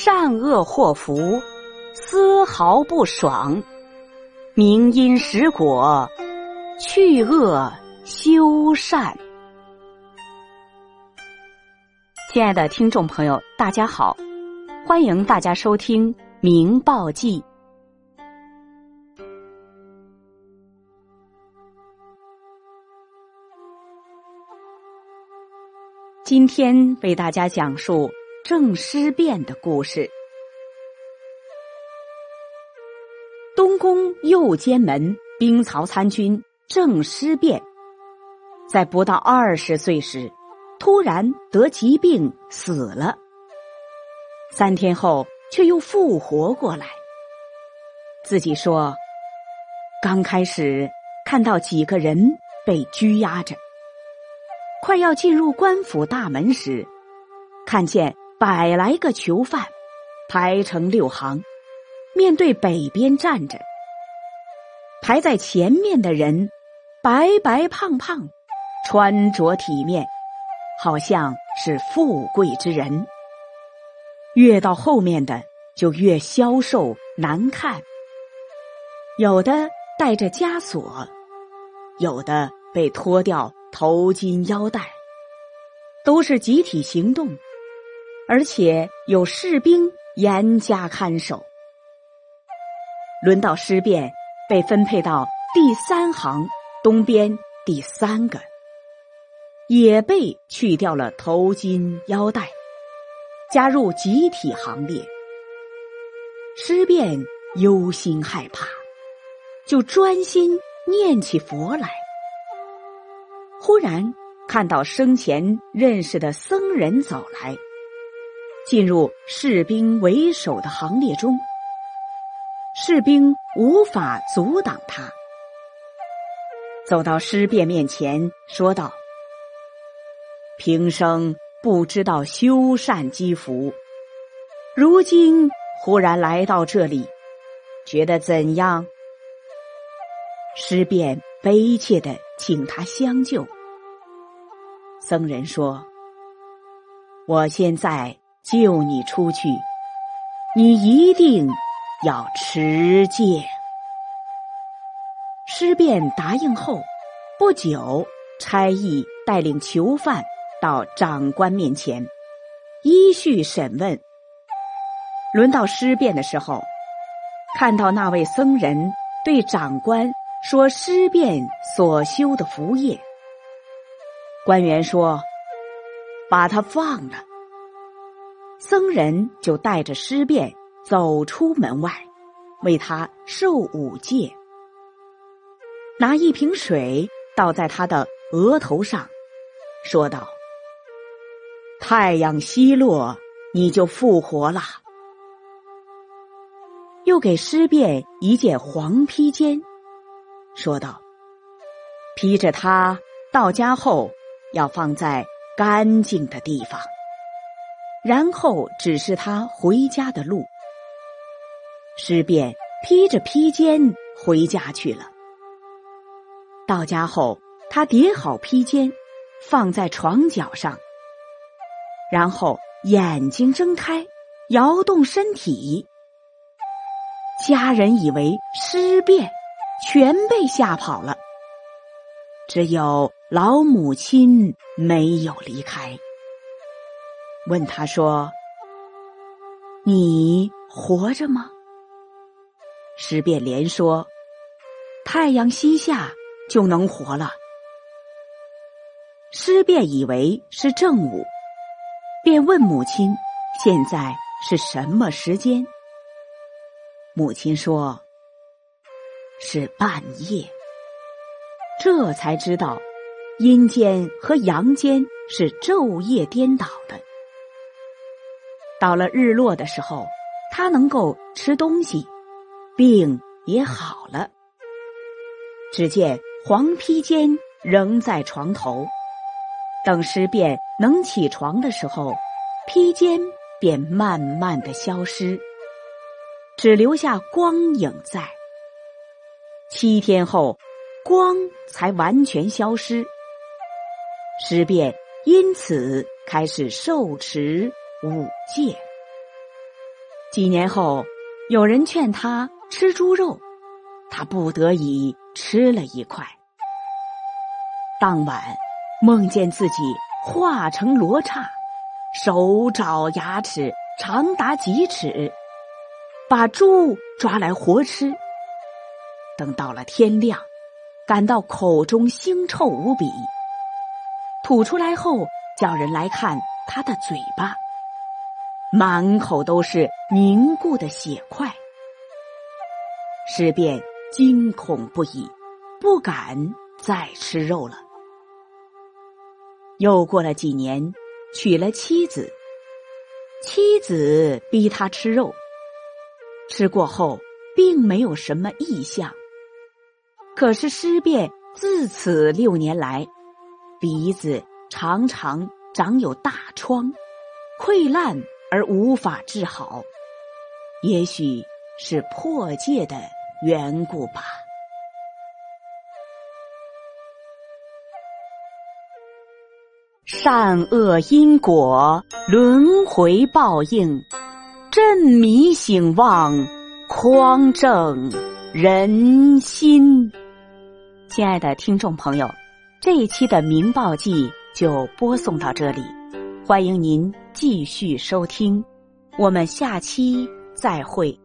善恶祸福，丝毫不爽。明因实果，去恶修善。亲爱的听众朋友，大家好，欢迎大家收听《明报记》。今天为大家讲述郑师辩的故事。东宫右监门兵曹参军郑师辩，在不到20岁时，突然得疾病死了。3天后却又复活过来。自己说，刚开始看到几个人被拘押着，快要进入官府大门时，看见100来个囚犯排成6行，面对北边站着。排在前面的人白白胖胖，穿着体面，好像是富贵之人。越到后面的就越消瘦难看，有的带着枷锁，有的被脱掉头巾腰带，都是集体行动，而且有士兵严加看守。轮到师辩被分配到第3行东边第3个，也被去掉了头巾腰带，加入集体行列。师辩忧心害怕，就专心念起佛来。忽然看到生前认识的僧人走来，进入士兵为首的行列中，士兵无法阻挡他。走到师辩面前说道：平生不知道修善积福，如今忽然来到这里，觉得怎样？师辩悲切地请他相救。僧人说：我现在救你出去，你一定要持戒。师辩答应后，不久差役带领囚犯到长官面前，依序审问。轮到师辩的时候，看到那位僧人对长官说师辩所修的福业。官员说：把他放了。僧人就带着师辩走出门外，为他受5戒，拿一瓶水倒在他的额头上，说道：太阳西落，你就复活了。又给师辩一件黄披肩，说道：披着它到家后要放在干净的地方，然后指示他回家的路。师辩披着披肩回家去了。到家后，他叠好披肩，放在床脚上，然后眼睛睁开，摇动身体。家人以为师辩全被吓跑了，只有老母亲没有离开。问他说：你活着吗？师辩连说：太阳西下就能活了。师辩以为是正午，便问母亲现在是什么时间。母亲说：是半夜。这才知道阴间和阳间是昼夜颠倒的。到了日落的时候，他能够吃东西，病也好了。只见黄披肩仍在床头，等师辩能起床的时候，披肩便慢慢地消失，只留下光影在。7天后，光才完全消失。师辩因此开始受持5戒。 几年后，有人劝他吃猪肉，他不得已吃了一块。当晚梦见自己化成罗刹，手爪牙齿长达几尺，把猪抓来活吃。等到了天亮，感到口中腥臭无比，吐出来后叫人来看他的嘴巴，满口都是凝固的血块。尸变惊恐不已，不敢再吃肉了。又过了几年，娶了妻子，妻子逼他吃肉，吃过后并没有什么异象。可是尸变自此6年来，鼻子常常长有大疮，溃烂而无法治好，也许是破戒的缘故吧。善恶因果，轮回报应，振迷醒望，匡正人心。亲爱的听众朋友，这一期的《明报记》就播送到这里，欢迎您继续收听，我们下期再会。